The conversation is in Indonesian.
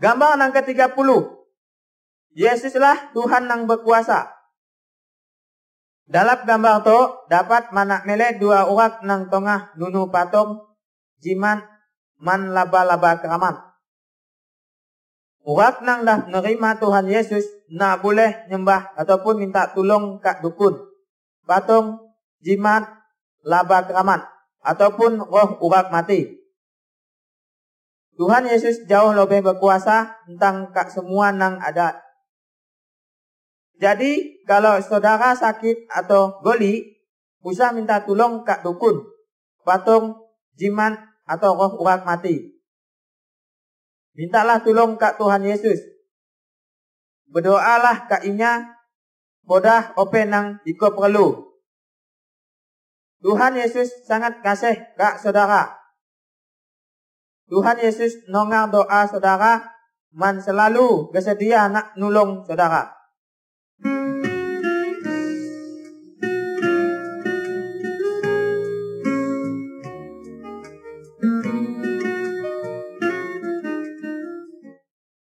Gambar nang ke-30. Yesuslah Tuhan nang berkuasa. Dalam gambar tu dapat manak mele dua urat nang tengah nunu patung jiman man laba-laba keramat. Urat nang dah nerima Tuhan Yesus nak boleh nyembah ataupun minta tolong kat dukun, patung jimat laba keramat ataupun roh urat mati. Tuhan Yesus jauh lebih berkuasa tentang kat semua nang ada. Jadi kalau saudara sakit atau goli, usah minta tolong kat dukun, patung, jimat atau roh urat mati. Mintalah tolong kat Tuhan Yesus. Berdoalah kat inya, bodah open nang jika perlu. Tuhan Yesus sangat kasih kat saudara. Tuhan Yesus nongar doa saudara, man selalu bersedia nak nulung saudara.